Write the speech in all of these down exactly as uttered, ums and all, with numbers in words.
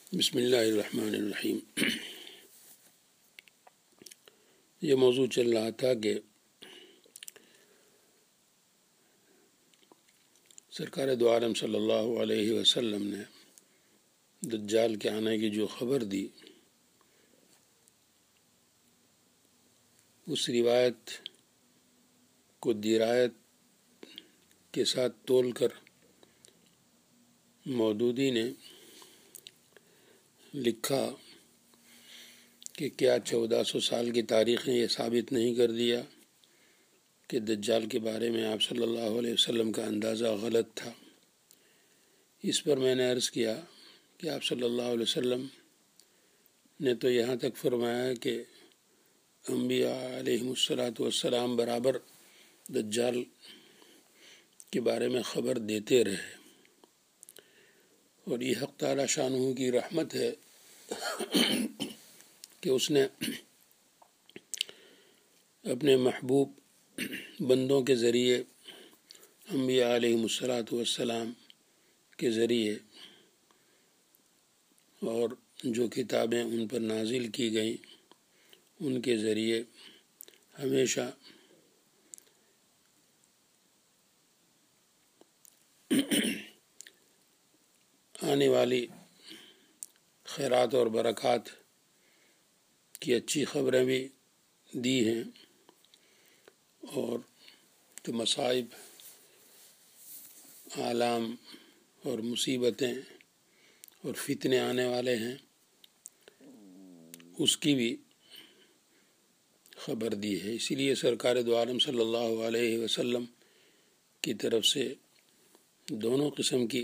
بسم اللہ الرحمن الرحیم۔ یہ موضوع چل رہا تھا کہ سرکار دو عالم صلی اللہ علیہ وسلم نے دجال کے آنے کی جو خبر دی، اس روایت کو درایت کے ساتھ تول کر مودودی نے لکھا کہ کیا چودہ سو سال کی تاریخ نے یہ ثابت نہیں کر دیا کہ دجال کے بارے میں آپ صلی اللہ علیہ وسلم کا اندازہ غلط تھا۔ اس پر میں نے عرض کیا کہ آپ صلی اللہ علیہ وسلم نے تو یہاں تک فرمایا کہ انبیاء علیہم الصلاۃ والسلام برابر دجال کے بارے میں خبر دیتے رہے، اور یہ حق تعالی شانہ کی رحمت ہے کہ اس نے اپنے محبوب بندوں کے ذریعے انبیاء علیہم الصلاۃ والسلام کے ذریعے اور جو کتابیں ان پر نازل کی گئیں ان کے ذریعے ہمیشہ آنے والی خیرات اور برکات کی اچھی خبریں بھی دی ہیں، اور جو مصائب، آلام اور مصیبتیں اور فتنے آنے والے ہیں اس کی بھی خبر دی ہے۔ اسی لیے سرکار دو عالم صلی اللہ علیہ وسلم کی طرف سے دونوں قسم کی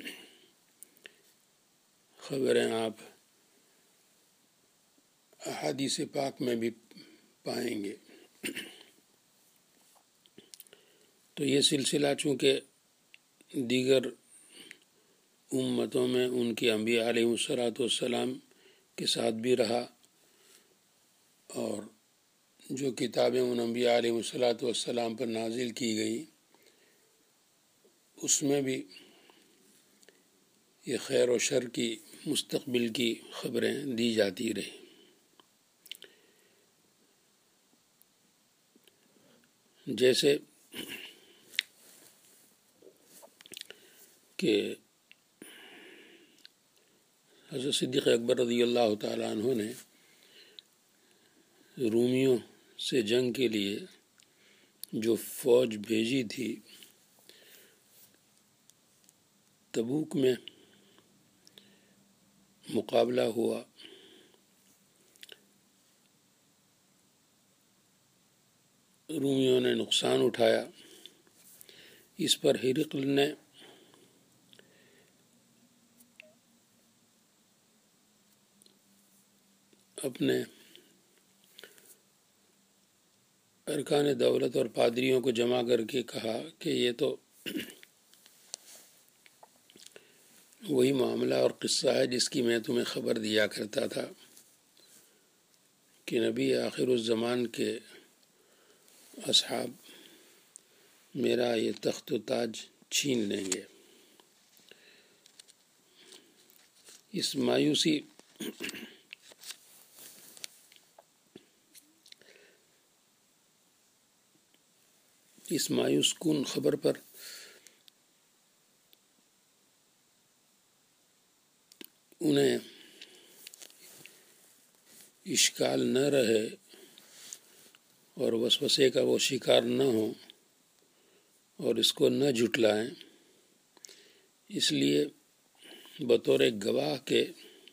خبریں آپ احادیث پاک میں بھی پائیں گے۔ تو یہ سلسلہ چونکہ دیگر امتوں میں ان کی انبیاء علیہ الصلاۃ والسلام کے ساتھ بھی رہا، اور جو کتابیں ان انبیاء علیہ الصلاۃ والسلام پر نازل کی گئیں اس میں بھی یہ خیر و شر کی مستقبل کی خبریں دی جاتی رہیں۔ جیسے کہ حضرت صدیق اکبر رضی اللہ تعالیٰ عنہ نے رومیوں سے جنگ کے لیے جو فوج بھیجی تھی، تبوک میں مقابلہ ہوا، رومیوں نے نقصان اٹھایا۔ اس پر ہرقل نے اپنے ارکان دولت اور پادریوں کو جمع کر کے کہا کہ یہ تو وہی معاملہ اور قصہ ہے جس کی میں تمہیں خبر دیا کرتا تھا کہ نبی آخر الزمان کے اصحاب میرا یہ تخت و تاج چھین لیں گے۔ اس مایوسی اس مایوس کن خبر پر انہیں اشکال نہ رہے اور وسوسے کا وہ شکار نہ ہو اور اس کو نہ جھٹلائیں، اس لیے بطور گواہ کے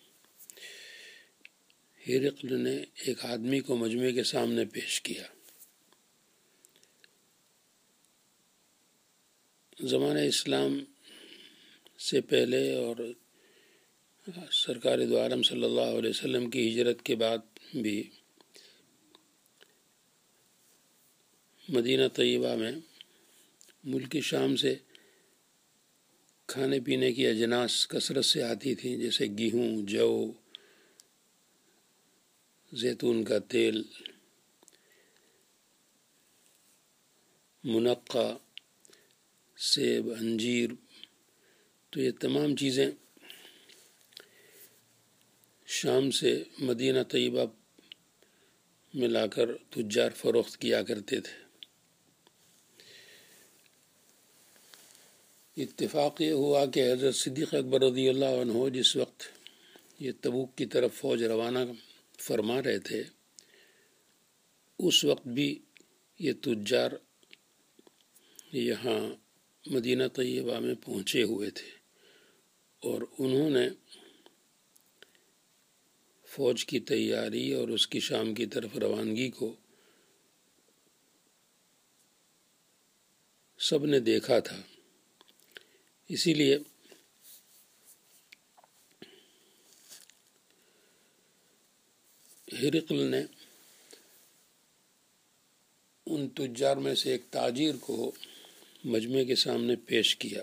ہرقل نے ایک آدمی کو مجمع کے سامنے پیش کیا۔ زمانہ اسلام سے پہلے اور سرکار دو عالم صلی اللہ علیہ وسلم کی ہجرت کے بعد بھی مدینہ طیبہ میں ملک شام سے کھانے پینے کی اجناس کثرت سے آتی تھیں، جیسے گیہوں، جو، زیتون کا تیل، منقع، سیب، انجیر۔ تو یہ تمام چیزیں شام سے مدینہ طیبہ میں لا کر تجار فروخت کیا کرتے تھے۔ اتفاق یہ ہوا کہ حضرت صدیق اکبر رضی اللہ عنہ جس وقت یہ تبوک کی طرف فوج روانہ فرما رہے تھے، اس وقت بھی یہ تجار یہاں مدینہ طیبہ میں پہنچے ہوئے تھے، اور انہوں نے فوج کی تیاری اور اس کی شام کی طرف روانگی کو سب نے دیکھا تھا۔ اسی لیے ہرقل نے ان تجار میں سے ایک تاجر کو مجمع کے سامنے پیش کیا۔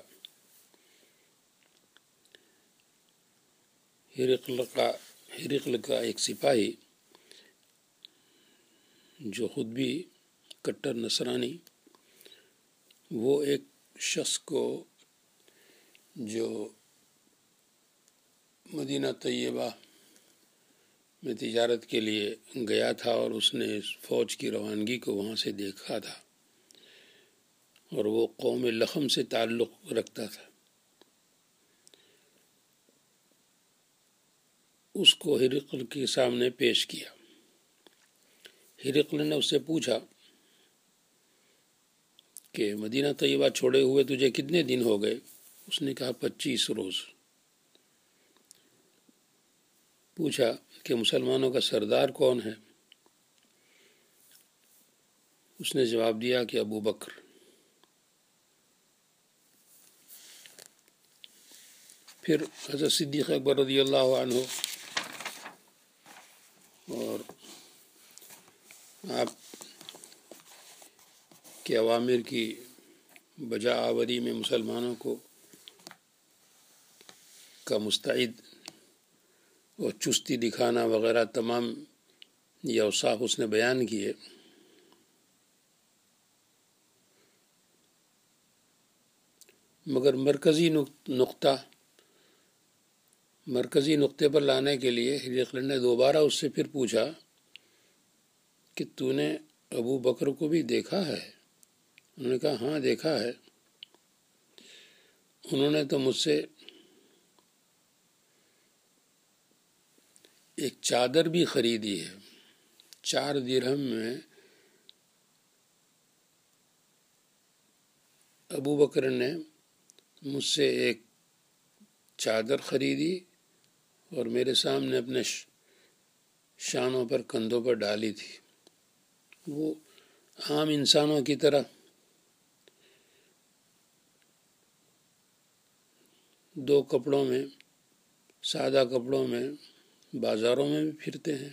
ہرقل کا ہرقل کا ایک سپاہی جو خود بھی کٹر نصرانی، وہ ایک شخص کو جو مدینہ طیبہ میں تجارت کے لیے گیا تھا اور اس نے فوج کی روانگی کو وہاں سے دیکھا تھا، اور وہ قوم لخم سے تعلق رکھتا تھا، اس کو ہرقل کے سامنے پیش کیا۔ ہرقل نے اس سے پوچھا کہ مدینہ طیبہ چھوڑے ہوئے تجھے کتنے دن ہو گئے؟ اس نے کہا پچیس روز۔ پوچھا کہ مسلمانوں کا سردار کون ہے؟ اس نے جواب دیا کہ ابو بکر۔ پھر حضرت صدیق اکبر رضی اللہ عنہ اور آپ کے اوامر کی بجا آوری میں مسلمانوں کو کا مستعد اور چستی دکھانا وغیرہ تمام یہ اوصاف اس نے بیان کیے۔ مگر مرکزی نقطہ مرکزی نقطے پر لانے کے لیے ہرقل نے دوبارہ اس سے پھر پوچھا کہ تو نے ابو بکر کو بھی دیکھا ہے؟ انہوں نے کہا ہاں دیکھا ہے۔ انہوں نے تو مجھ سے ایک چادر بھی خریدی ہے، چار درہم میں ابو بکر نے مجھ سے ایک چادر خریدی اور میرے سامنے اپنے شانوں پر کندھوں پر ڈالی تھی۔ وہ عام انسانوں کی طرح دو کپڑوں میں، سادہ کپڑوں میں بازاروں میں بھی پھرتے ہیں،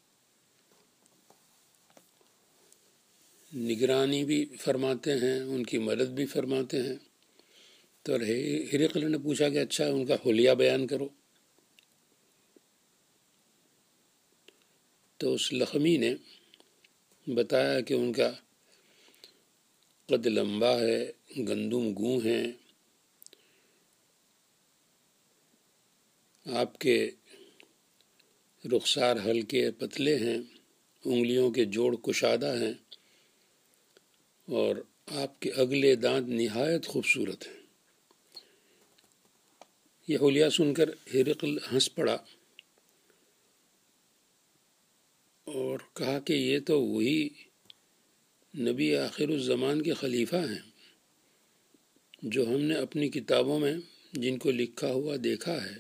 نگرانی بھی فرماتے ہیں، ان کی مدد بھی فرماتے ہیں۔ تو ہرقل نے پوچھا کہ اچھا ان کا حلیہ بیان کرو۔ تو اس لخمی نے بتایا کہ ان کا قد لمبا ہے، گندم گوں ہیں، آپ کے رخسار ہلکے پتلے ہیں، انگلیوں کے جوڑ کشادہ ہیں، اور آپ کے اگلے دانت نہایت خوبصورت ہیں۔ یہ حلیہ سن کر ہرقل ہنس پڑا اور کہا کہ یہ تو وہی نبی آخر الزمان کے خلیفہ ہیں جو ہم نے اپنی کتابوں میں جن کو لکھا ہوا دیکھا ہے۔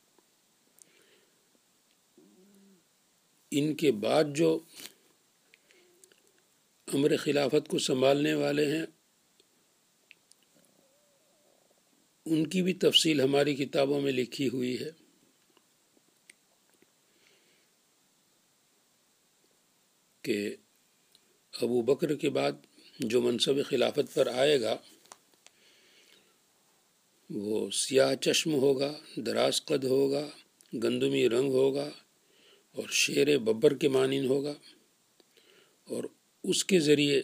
ان کے بعد جو امر خلافت کو سنبھالنے والے ہیں ان کی بھی تفصیل ہماری کتابوں میں لکھی ہوئی ہے۔ کہ ابو بکر کے بعد جو منصب خلافت پر آئے گا وہ سیاہ چشم ہوگا، دراز قد ہوگا، گندمی رنگ ہوگا اور شیر ببر کے مانند ہوگا، اور اس کے ذریعے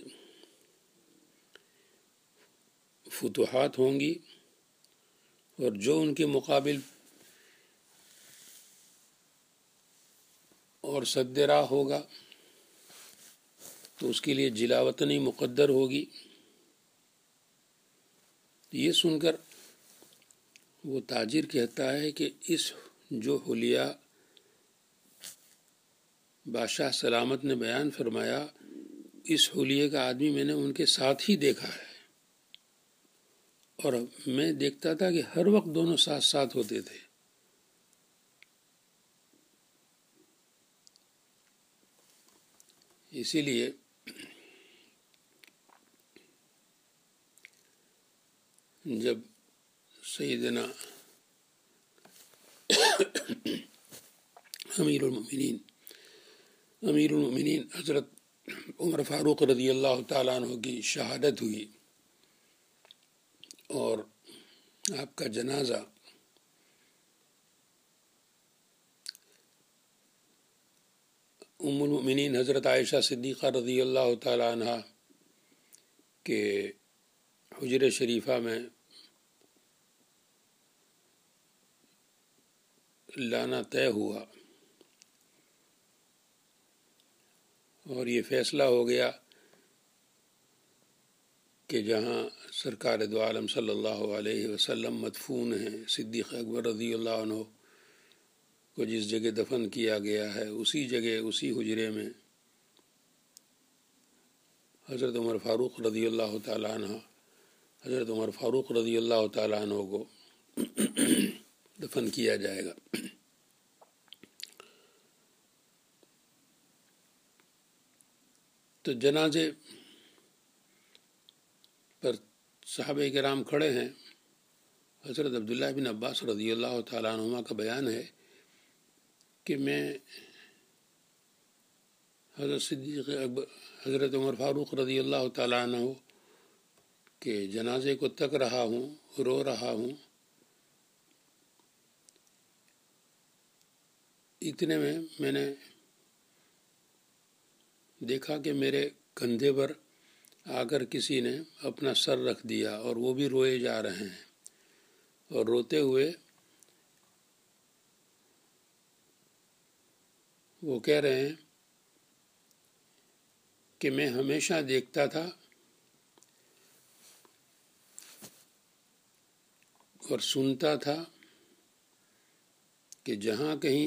فتوحات ہوں گی، اور جو ان کے مقابل اور سد راہ ہوگا تو اس کے لیے جلا وطنی مقدر ہوگی۔ یہ سن کر وہ تاجر کہتا ہے کہ اس جو حلیہ بادشاہ سلامت نے بیان فرمایا، اس حلیے کا آدمی میں نے ان کے ساتھ ہی دیکھا ہے، اور میں دیکھتا تھا کہ ہر وقت دونوں ساتھ ساتھ ہوتے تھے۔ اسی لیے جب سیدنا امیر المؤمنین امیر المؤمنین حضرت عمر فاروق رضی اللہ تعالیٰ عنہ کی شہادت ہوئی اور آپ کا جنازہ ام المؤمنین حضرت عائشہ صدیقہ رضی اللہ تعالیٰ عنہ کے حجر شریفہ میں لانا طے ہوا، اور یہ فیصلہ ہو گیا کہ جہاں سرکار دو عالم صلی اللہ علیہ وسلم مدفون ہیں، صدیق اکبر رضی اللہ عنہ کو جس جگہ دفن کیا گیا ہے، اسی جگہ اسی حجرے میں حضرت عمر فاروق رضی اللہ تعالیٰ عنہ حضرت عمر فاروق رضی اللہ تعالیٰ عنہ کو دفن کیا جائے گا۔ تو جنازے پر صحابہ کرام کھڑے ہیں۔ حضرت عبداللہ بن عباس رضی اللہ تعالیٰ عنہما کا بیان ہے کہ میں حضرت صدیق اکبر حضرت عمر فاروق رضی اللہ تعالیٰ عنہ کے جنازے کو تک رہا ہوں، رو رہا ہوں، اتنے میں میں نے دیکھا کہ میرے کندھے پر آ کر کسی نے اپنا سر رکھ دیا، اور وہ بھی روئے جا رہے ہیں، اور روتے ہوئے وہ کہہ رہے ہیں کہ میں ہمیشہ دیکھتا تھا اور سنتا تھا کہ جہاں کہیں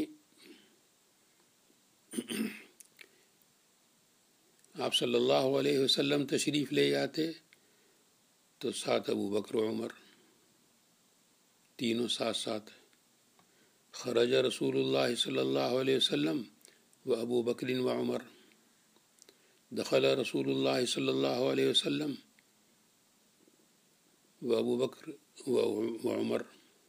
آپ صلی اللہ علیہ وسلم تشریف لے جاتے تو ساتھ ابو بکر و عمر، تینوں ساتھ ساتھ۔ خرج رسول اللہ صلی اللہ علیہ وسلم و ابو بکر و عمر، دخل رسول اللہ صلی اللہ علیہ وسلم و ابو بکر و عمر،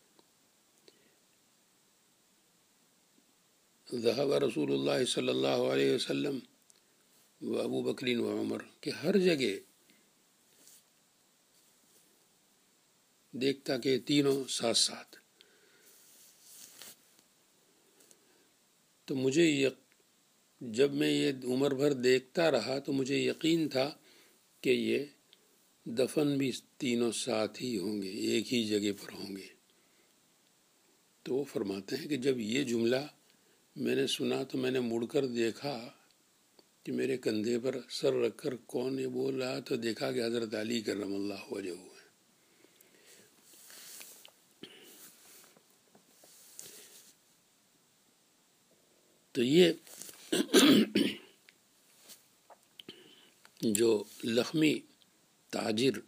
ذهب رسول اللہ صلی اللہ علیہ وسلم و ابو بکر و عمر، کہ ہر جگہ دیکھتا کہ تینوں ساتھ ساتھ۔ تو مجھے یہ جب میں یہ عمر بھر دیکھتا رہا تو مجھے یقین تھا کہ یہ دفن بھی تینوں ساتھ ہی ہوں گے، ایک ہی جگہ پر ہوں گے۔ تو وہ فرماتے ہیں کہ جب یہ جملہ میں نے سنا تو میں نے مڑ کر دیکھا کہ میرے کندھے پر سر رکھ کر کون یہ بول رہا، تو دیکھا کہ حضرت علی کرم اللہ وجہہ ہے۔ تو یہ جو لخمی تاجر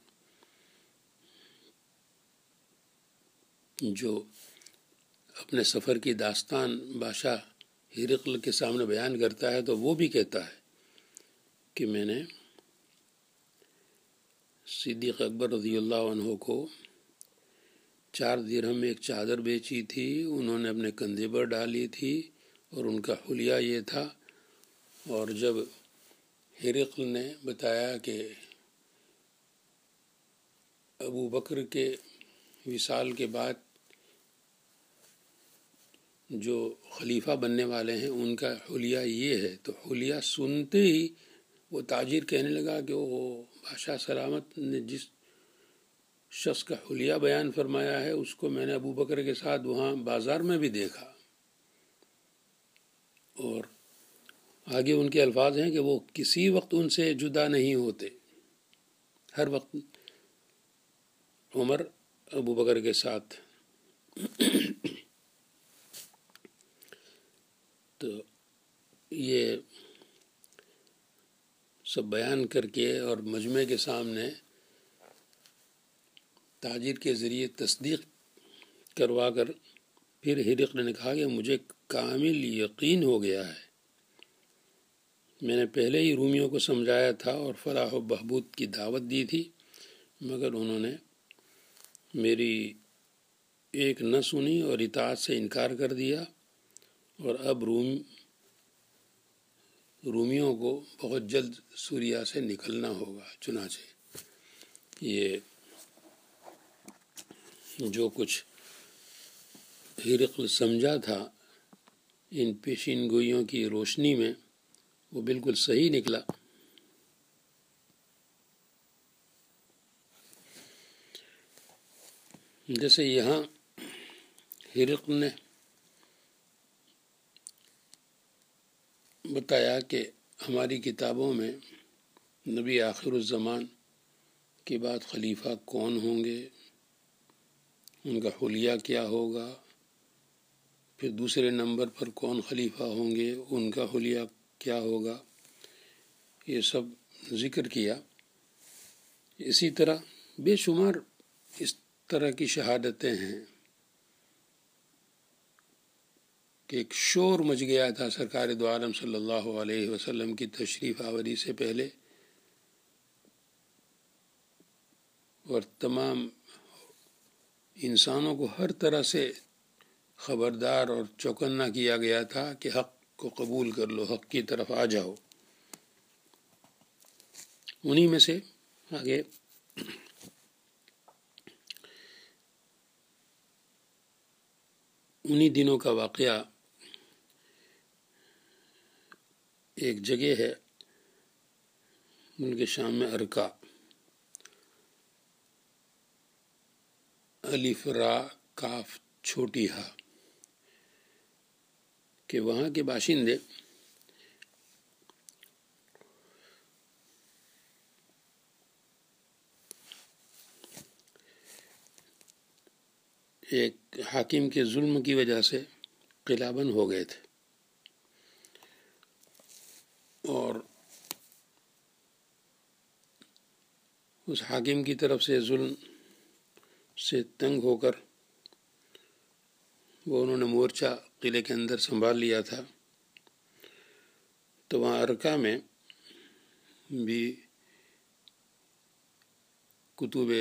جو اپنے سفر کی داستان بادشاہ ہرقل کے سامنے بیان کرتا ہے، تو وہ بھی کہتا ہے کہ میں نے صدیق اکبر رضی اللہ عنہ کو چار درہم میں ایک چادر بیچی تھی، انہوں نے اپنے کندھے پر ڈالی تھی، اور ان کا حلیہ یہ تھا۔ اور جب ہرقل نے بتایا کہ ابو بکر کے وصال کے بعد جو خلیفہ بننے والے ہیں ان کا حلیہ یہ ہے، تو حلیہ سنتے ہی وہ تاجر کہنے لگا کہ وہ بادشاہ سلامت نے جس شخص کا حلیہ بیان فرمایا ہے اس کو میں نے ابو بکر کے ساتھ وہاں بازار میں بھی دیکھا، اور آگے ان کے الفاظ ہیں کہ وہ کسی وقت ان سے جدا نہیں ہوتے، ہر وقت عمر ابو بکر کے ساتھ۔ تو یہ سب بیان کر کے اور مجمع کے سامنے تاجر کے ذریعے تصدیق کروا کر پھر ہرقل نے کہا کہ مجھے کامل یقین ہو گیا ہے، میں نے پہلے ہی رومیوں کو سمجھایا تھا اور فلاح و بہبود کی دعوت دی تھی، مگر انہوں نے میری ایک نہ سنی اور اطاعت سے انکار کر دیا، اور اب روم رومیوں کو بہت جلد سوریا سے نکلنا ہوگا۔ چنانچہ یہ جو کچھ ہرقل سمجھا تھا ان پیشین گوئیوں کی روشنی میں وہ بالکل صحیح نکلا۔ جیسے یہاں ہرقل نے بتایا کہ ہماری کتابوں میں نبی آخر الزمان کے بعد خلیفہ کون ہوں گے، ان کا حلیہ کیا ہوگا، پھر دوسرے نمبر پر کون خلیفہ ہوں گے، ان کا حلیہ کیا ہوگا، یہ سب ذکر کیا۔ اسی طرح بے شمار اس طرح کی شہادتیں ہیں کہ ایک شور مچ گیا تھا سرکار دو عالم صلی اللہ علیہ وسلم کی تشریف آوری سے پہلے، اور تمام انسانوں کو ہر طرح سے خبردار اور چوکنا کیا گیا تھا کہ حق کو قبول کر لو، حق کی طرف آ جاؤ۔ انہی میں سے آگے انہی دنوں کا واقعہ ایک جگہ ہے ملک شام میں، ارکا، الف را کاف چھوٹی ہا، کہ وہاں کے باشندے ایک حاکم کے ظلم کی وجہ سے قلعہ بند ہو گئے تھے، اور اس حاکم کی طرف سے ظلم سے تنگ ہو کر وہ انہوں نے مورچہ قلعے کے اندر سنبھال لیا تھا۔ تو وہاں ارکا میں بھی کتب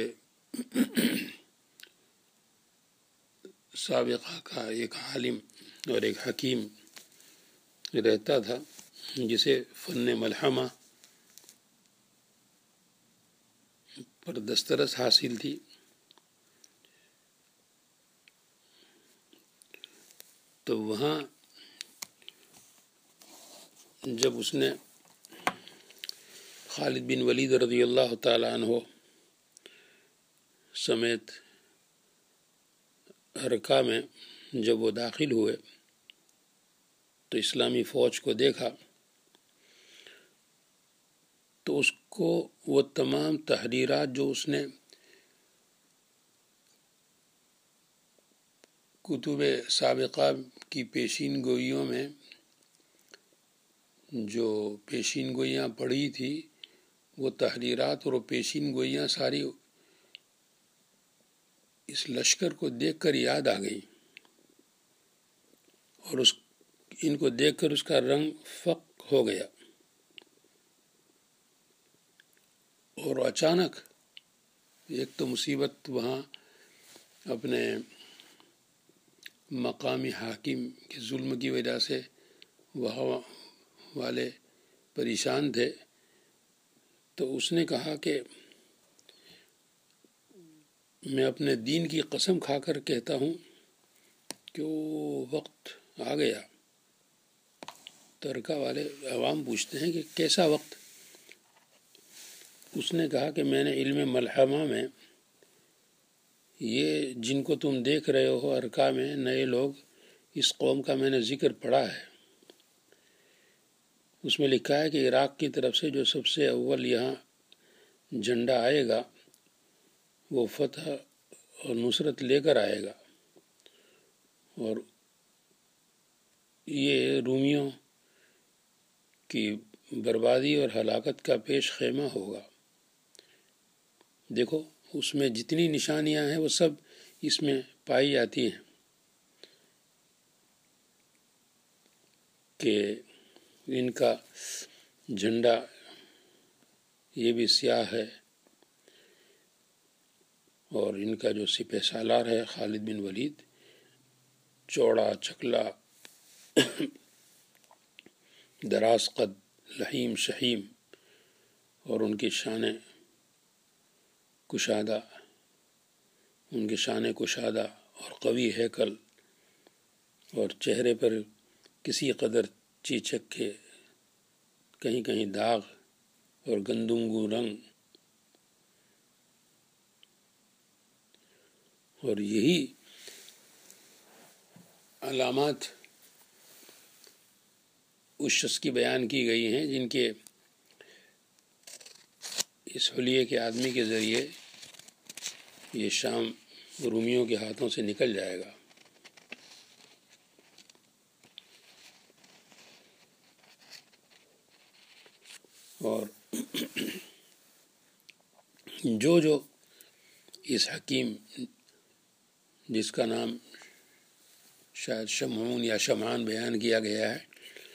سابقہ کا ایک عالم اور ایک حکیم رہتا تھا جسے فن ملحمہ پر دسترس حاصل تھی۔ تو وہاں جب اس نے خالد بن ولید رضی اللہ تعالیٰ عنہ سمیت ارکا میں جب وہ داخل ہوئے تو اسلامی فوج کو دیکھا تو اس کو وہ تمام تحریرات جو اس نے کتب سابقہ کی پیشین گوئیوں میں جو پیشین گوئیاں پڑھی تھی، وہ تحریرات اور وہ پیشین گوئیاں ساری اس لشکر کو دیکھ کر یاد آ گئی، اور اس ان کو دیکھ کر اس کا رنگ فق ہو گیا، اور اچانک ایک تو مصیبت وہاں اپنے مقامی حاکم کے ظلم کی وجہ سے وہاں والے پریشان تھے، تو اس نے کہا کہ میں اپنے دین کی قسم کھا کر کہتا ہوں کہ وہ وقت آ گیا۔ ترکا والے عوام پوچھتے ہیں کہ کیسا وقت؟ اس نے کہا کہ میں نے علم ملحمہ میں یہ جن کو تم دیکھ رہے ہو ارکا میں نئے لوگ، اس قوم کا میں نے ذکر پڑھا ہے، اس میں لکھا ہے کہ عراق کی طرف سے جو سب سے اول یہاں جھنڈا آئے گا وہ فتح اور نصرت لے کر آئے گا، اور یہ رومیوں کی بربادی اور ہلاکت کا پیش خیمہ ہوگا۔ دیکھو اس میں جتنی نشانیاں ہیں وہ سب اس میں پائی جاتی ہیں کہ ان کا جھنڈا یہ بھی سیاہ ہے، اور ان کا جو سپہ سالار ہے خالد بن ولید چوڑا چکلا دراز قد لحیم شہیم، اور ان کی شان کشادہ ان کی شان کشادہ اور قوی ہیکل، اور چہرے پر کسی قدر چیچک کے کہیں کہیں داغ اور گندمگو رنگ، اور یہی علامات اس شخص کی بیان کی گئی ہیں جن کے اس حلیے کے آدمی کے ذریعے یہ شام رومیوں کے ہاتھوں سے نکل جائے گا۔ اور جو جو اس حکیم جس کا نام شاید شمعون یا شمعان بیان کیا گیا ہے،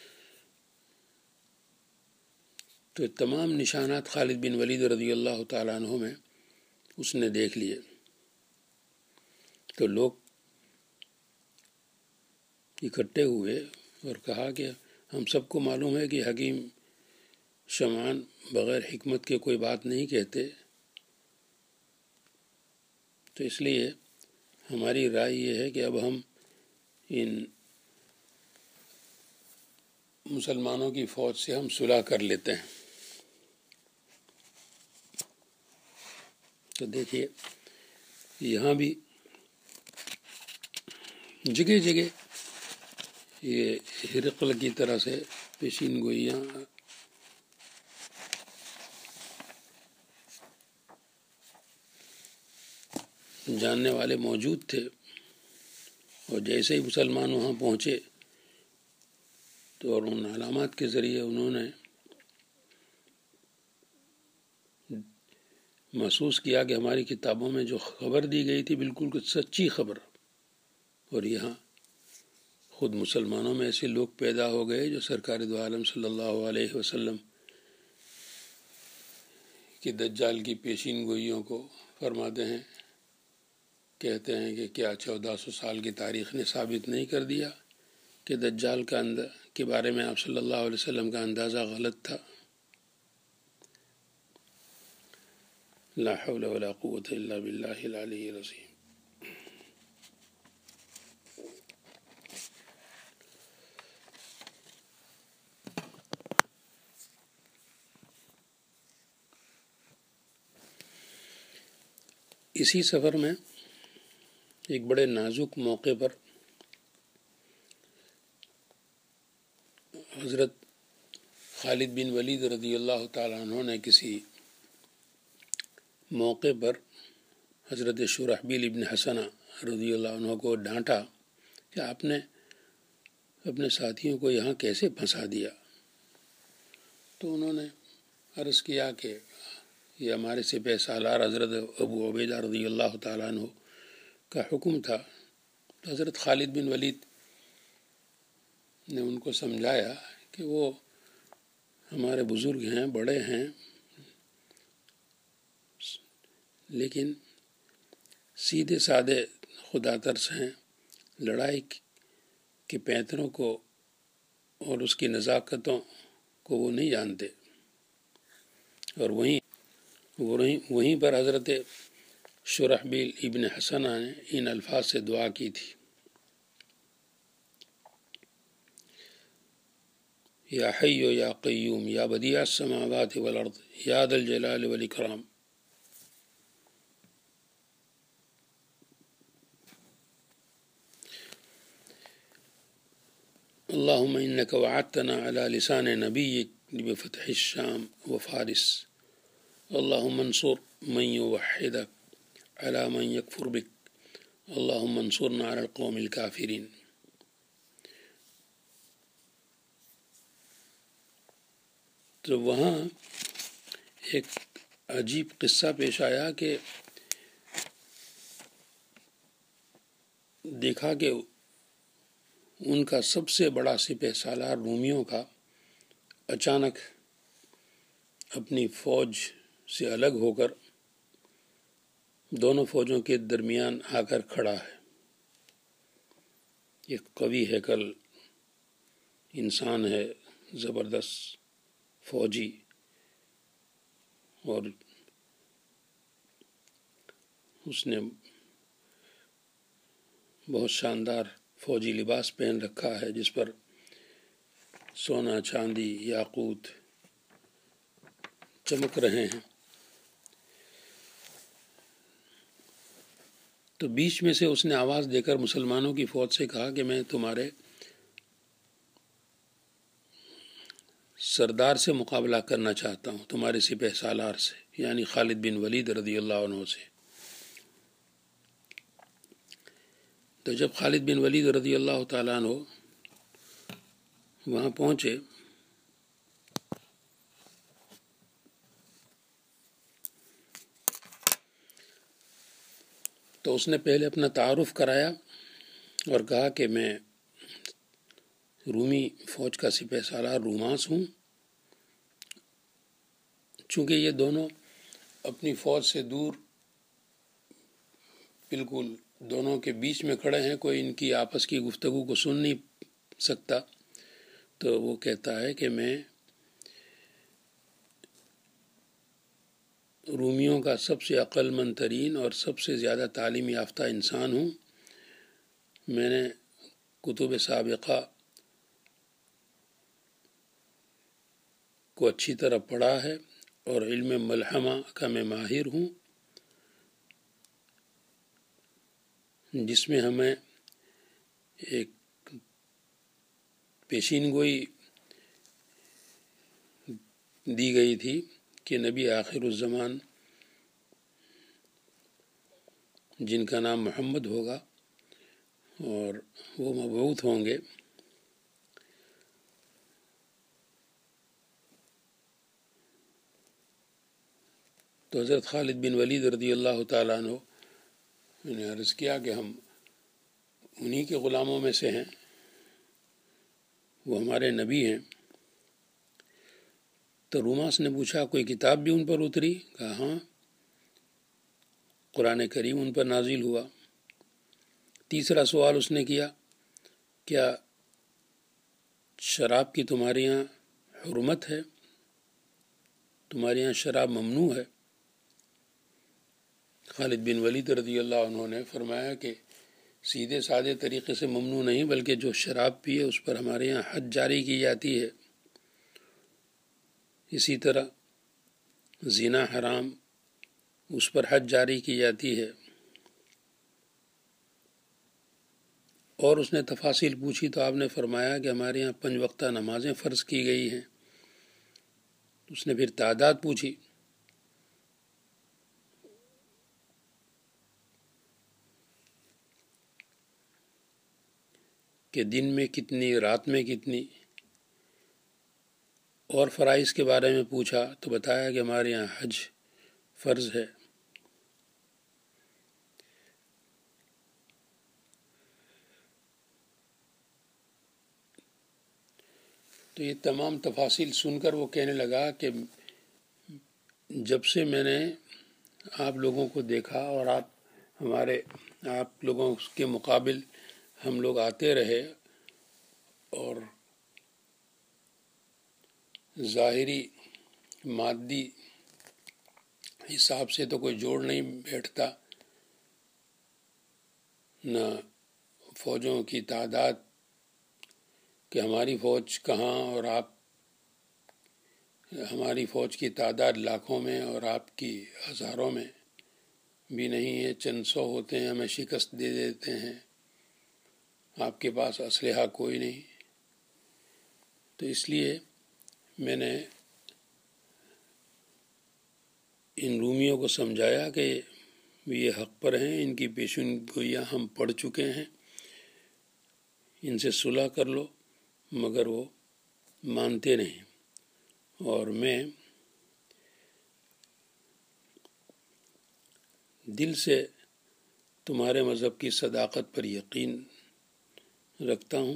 تو تمام نشانات خالد بن ولید رضی اللہ تعالیٰ عنہ میں اس نے دیکھ لیے۔ تو لوگ اکٹھے ہوئے اور کہا کہ ہم سب کو معلوم ہے کہ حکیم شمعان بغیر حکمت کے کوئی بات نہیں کہتے، تو اس لیے ہماری رائے یہ ہے کہ اب ہم ان مسلمانوں کی فوج سے ہم صلح کر لیتے ہیں۔ تو دیکھیے یہاں بھی جگہ جگہ یہ ہرقل کی طرح سے پیشین گوئیاں جاننے والے موجود تھے، اور جیسے ہی مسلمان وہاں پہنچے تو اور ان علامات کے ذریعے انہوں نے محسوس کیا کہ ہماری کتابوں میں جو خبر دی گئی تھی بالکل کچھ سچی خبر، اور یہاں خود مسلمانوں میں ایسے لوگ پیدا ہو گئے جو سرکار دو عالم صلی اللہ علیہ وسلم کی دجال کی پیشین گوئیوں کو فرماتے ہیں، کہتے ہیں کہ کیا چودہ سو سال کی تاریخ نے ثابت نہیں کر دیا کہ دجال کا اندر کے بارے میں آپ صلی اللہ علیہ وسلم کا اندازہ غلط تھا۔ لا حول ولا قوة الا باللہ العلی العظیم۔ اسی سفر میں ایک بڑے نازک موقع پر حضرت خالد بن ولید رضی اللہ تعالیٰ عنہ نے کسی موقع پر حضرت شرحبیل ابن حسنہ رضی اللہ عنہ کو ڈانٹا کہ آپ نے اپنے ساتھیوں کو یہاں کیسے پھنسا دیا۔ تو انہوں نے عرض کیا کہ یہ ہمارے سپہ سالار حضرت ابو عبیدہ رضی اللہ تعالیٰ عنہ کا حکم تھا۔ تو حضرت خالد بن ولید نے ان کو سمجھایا کہ وہ ہمارے بزرگ ہیں، بڑے ہیں، لیکن سیدھے سادے خدا ترس ہیں، لڑائی کے پیتروں کو اور اس کی نزاکتوں کو وہ نہیں جانتے۔ اور وہیں وہیں وہیں پر حضرت شرحبیل ابن حسنہ نے ان الفاظ سے دعا کی تھی، یا حی یا قیوم یا بدیع السماوات والارض یا ذا الجلال والاکرام۔ اللهم إنك وعدتنا على لسان نبيك بفتح الشام وفارس اللهم انصر من يوحدك على من يكفر بك اللهم انصرنا على القوم الكافرين. تو وہاں ایک عجیب قصہ پیش آیا کہ دیکھا کہ ان کا سب سے بڑا سپہ سالار رومیوں کا اچانک اپنی فوج سے الگ ہو کر دونوں فوجوں کے درمیان آ کر کھڑا ہے. ایک قوی ہیکل انسان ہے، زبردست فوجی، اور اس نے بہت شاندار فوجی لباس پہن رکھا ہے جس پر سونا، چاندی، یاقوت چمک رہے ہیں. تو بیچ میں سے اس نے آواز دے کر مسلمانوں کی فوج سے کہا کہ میں تمہارے سردار سے مقابلہ کرنا چاہتا ہوں، تمہارے سپہ سالار سے، یعنی خالد بن ولید رضی اللہ عنہ سے. تو جب خالد بن ولید رضی اللہ تعالیٰ عنہ وہاں پہنچے تو اس نے پہلے اپنا تعارف کرایا اور کہا کہ میں رومی فوج کا سپہ سالار روماس ہوں. چونکہ یہ دونوں اپنی فوج سے دور بالکل دونوں کے بیچ میں کھڑے ہیں، کوئی ان کی آپس کی گفتگو کو سن نہیں سکتا، تو وہ کہتا ہے کہ میں رومیوں کا سب سے عقل مند ترین اور سب سے زیادہ تعلیم یافتہ انسان ہوں. میں نے کتب سابقہ کو اچھی طرح پڑھا ہے اور علم ملحمہ کا میں ماہر ہوں، جس میں ہمیں ایک پیشین گوئی دی گئی تھی کہ نبی آخر الزمان جن کا نام محمد ہوگا اور وہ مبعوث ہوں گے. تو حضرت خالد بن ولید رضی اللہ تعالیٰ عنہ نے عرض کیا کہ ہم انہی کے غلاموں میں سے ہیں، وہ ہمارے نبی ہیں. تو روماس نے پوچھا کوئی کتاب بھی ان پر اتری؟ کہا ہاں، قرآن کریم ان پر نازل ہوا. تیسرا سوال اس نے کیا کیا شراب کی تمہارے یہاں حرمت ہے؟ تمہارے یہاں شراب ممنوع ہے؟ خالد بن ولید رضی اللہ عنہ نے فرمایا کہ سیدھے سادے طریقے سے ممنوع نہیں، بلکہ جو شراب پیے اس پر ہمارے یہاں حد جاری کی جاتی ہے. اسی طرح زنا حرام، اس پر حد جاری کی جاتی ہے. اور اس نے تفاصیل پوچھی تو آپ نے فرمایا کہ ہمارے یہاں پنج وقتہ نمازیں فرض کی گئی ہیں. اس نے پھر تعداد پوچھی کہ دن میں کتنی، رات میں کتنی، اور فرائض کے بارے میں پوچھا تو بتایا کہ ہمارے یہاں حج فرض ہے. تو یہ تمام تفاصیل سن کر وہ کہنے لگا کہ جب سے میں نے آپ لوگوں کو دیکھا اور آپ ہمارے آپ لوگوں کے مقابل ہم لوگ آتے رہے اور ظاہری مادی حساب سے تو کوئی جوڑ نہیں بیٹھتا، نہ فوجوں کی تعداد کہ ہماری فوج کہاں اور آپ ہماری فوج کی تعداد لاکھوں میں اور آپ کی ہزاروں میں بھی نہیں ہے، چند سو ہوتے ہیں، ہمیں شکست دے دیتے ہیں، آپ کے پاس اسلحہ کوئی نہیں. تو اس لیے میں نے ان رومیوں کو سمجھایا کہ یہ حق پر ہیں، ان کی پیشن گوئیاں ہم پڑھ چکے ہیں، ان سے صلح کر لو، مگر وہ مانتے نہیں۔ اور میں دل سے تمہارے مذہب کی صداقت پر یقین رکھتا ہوں۔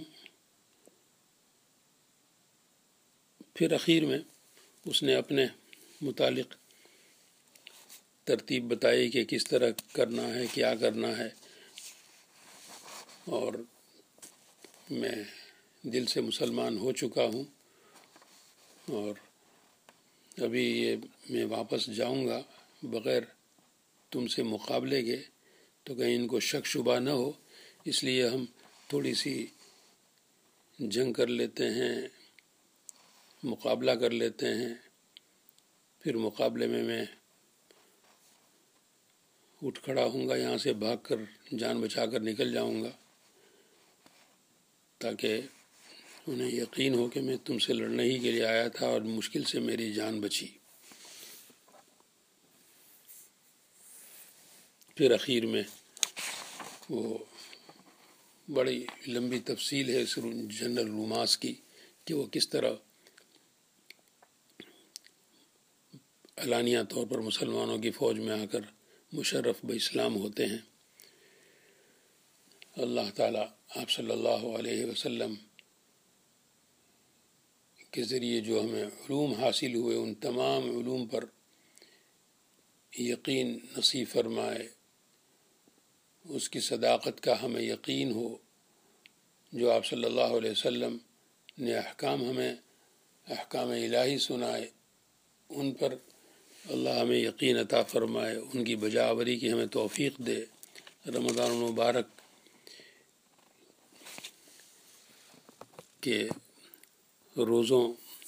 پھر اخیر میں اس نے اپنے متعلق ترتیب بتائی کہ کس طرح کرنا ہے، کیا کرنا ہے، اور میں دل سے مسلمان ہو چکا ہوں، اور ابھی یہ میں واپس جاؤں گا بغیر تم سے مقابلے کے، تو کہیں ان کو شک شبہ نہ ہو، اس لیے ہم تھوڑی سی جنگ کر لیتے ہیں، مقابلہ کر لیتے ہیں، پھر مقابلے میں میں اٹھ کھڑا ہوں گا، یہاں سے بھاگ کر جان بچا کر نکل جاؤں گا، تاکہ انہیں یقین ہو کہ میں تم سے لڑنے ہی کے لیے آیا تھا اور مشکل سے میری جان بچی۔ پھر اخیر میں وہ بڑی لمبی تفصیل ہے اس جنرل روماس کی کہ وہ کس طرح علانیہ طور پر مسلمانوں کی فوج میں آ کر مشرف باسلام ہوتے ہیں۔ اللہ تعالیٰ آپ صلی اللہ علیہ وسلم کے ذریعے جو ہمیں علوم حاصل ہوئے، ان تمام علوم پر یقین نصیب فرمائے، اس کی صداقت کا ہمیں یقین ہو، جو آپ صلی اللہ علیہ وسلم نے احکام ہمیں احکام الہی سنائے، ان پر اللہ ہمیں یقین عطا فرمائے، ان کی بجاوری کی ہمیں توفیق دے۔ رمضان المبارک کے روزوں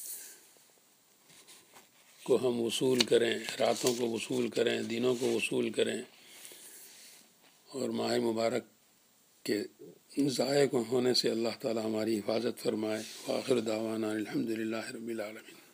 کو ہم وصول کریں، راتوں کو وصول کریں، دنوں کو وصول کریں، اور ماہ مبارک کے ضائع ہونے سے اللہ تعالی ہماری حفاظت فرمائے۔ وآخر دعوانا الحمدللہ رب العالمین۔